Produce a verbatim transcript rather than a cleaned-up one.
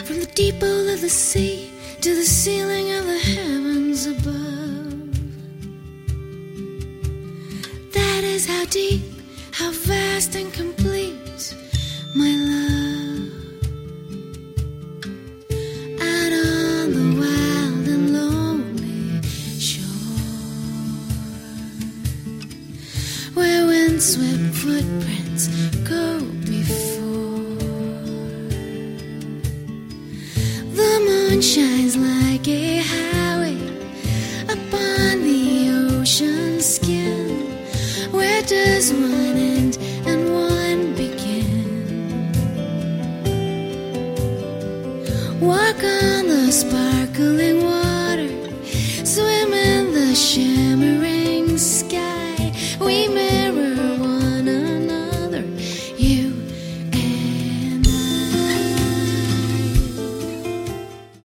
From the deep bowl of the sea to the ceiling of the heavens above. That is how deep, how vast and complete my love. Out on the wild and lonely shore, where windswept footprints go before. The moon shines like a highway upon the ocean skin. Where does one end and one begin? Walk on the spark